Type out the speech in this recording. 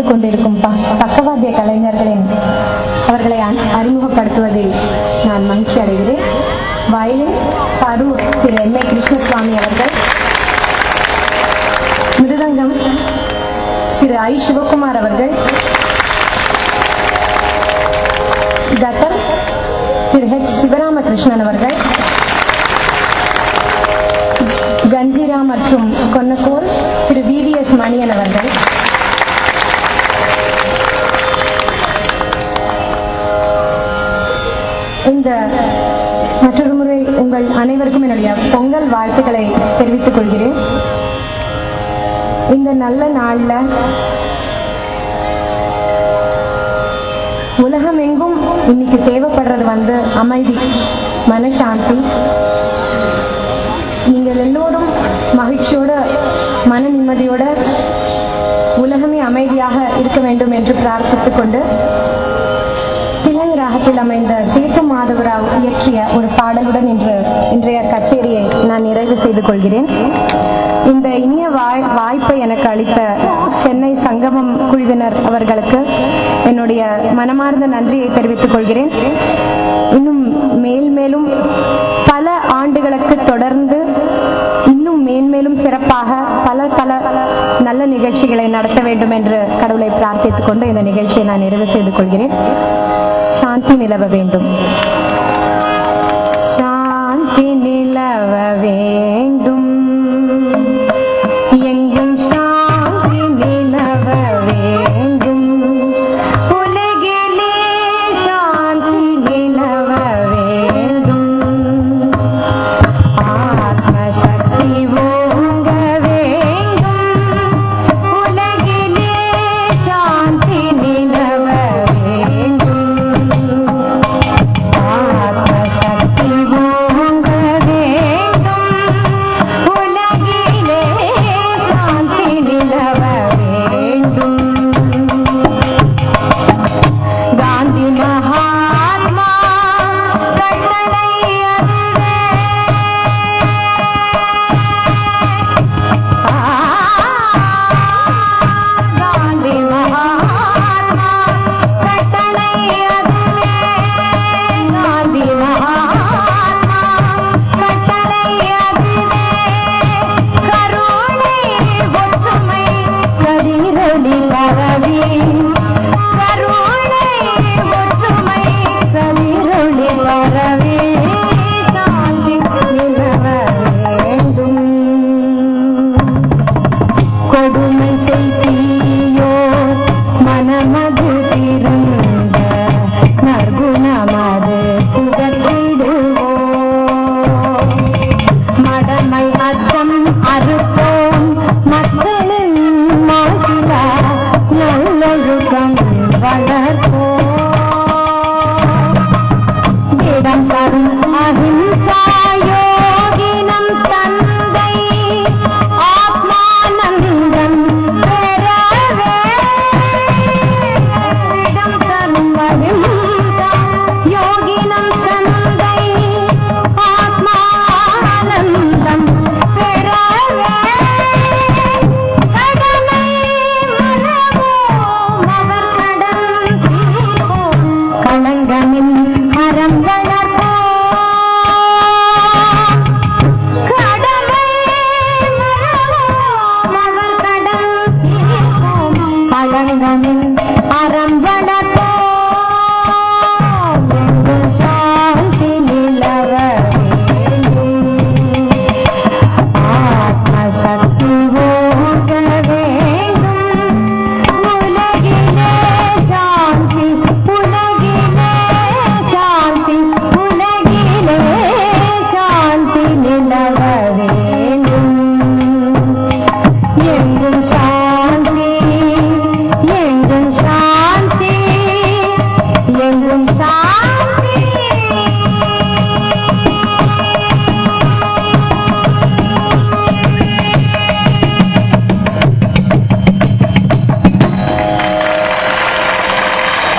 வந்து கொண்டிருக்கும் பக்கவாத்திய கலைஞர்களின் அவர்களை அறிமுகப்படுத்துவதில் நான் மகிழ்ச்சி அடைகிறேன். வயலின் பரூர் திரு M.A. கிருஷ்ணசுவாமி அவர்கள், மிருதங்கம் திரு I. சிவகுமார் அவர்கள், கட்டம் திரு H. சிவராமகிருஷ்ணன் அவர்கள், கஞ்சிரா மற்றும் கொன்னக்கூர் திரு VVS மணியன் அவர்கள், இந்த மற்றொரு முறை உங்கள் அனைவருக்கும் என்னுடைய பொங்கல் வாழ்த்துக்களை தெரிவித்துக் கொள்கிறேன். இந்த நல்ல நாள்ல உலகமெங்கும் இன்னைக்கு தேவைப்படுறது அமைதி, மனசாந்தி. நீங்கள் எல்லோரும் மகிழ்ச்சியோட, மன நிம்மதியோட, உலகமே அமைதியாக இருக்க வேண்டும் என்று பிரார்த்தித்துக் கொண்டு திலங் ராகத்தில் அமைந்த சேத்து மாதவராவ் இயற்றிய ஒரு பாடலுடன் இன்றைய கச்சேரியை நான் நிறைவு செய்து கொள்கிறேன். இந்த இனிய வாய்ப்பை எனக்கு அளித்த சென்னை சங்கமம் குழுவினர் அவர்களுக்கு என்னுடைய மனமார்ந்த நன்றியை தெரிவித்துக் கொள்கிறேன். இன்னும் மேலும் பல ஆண்டுகளுக்கு தொடர்ந்து இன்னும் மேன்மேலும் சிறப்பாக பல நல்ல நிகழ்ச்சிகளை நடத்த வேண்டும் என்று கடவுளை பிரார்த்தித்துக் கொண்டு இந்த நிகழ்ச்சியை நான் நிறைவு செய்து கொள்கிறேன். சாந்தி நிலவ வேண்டும்.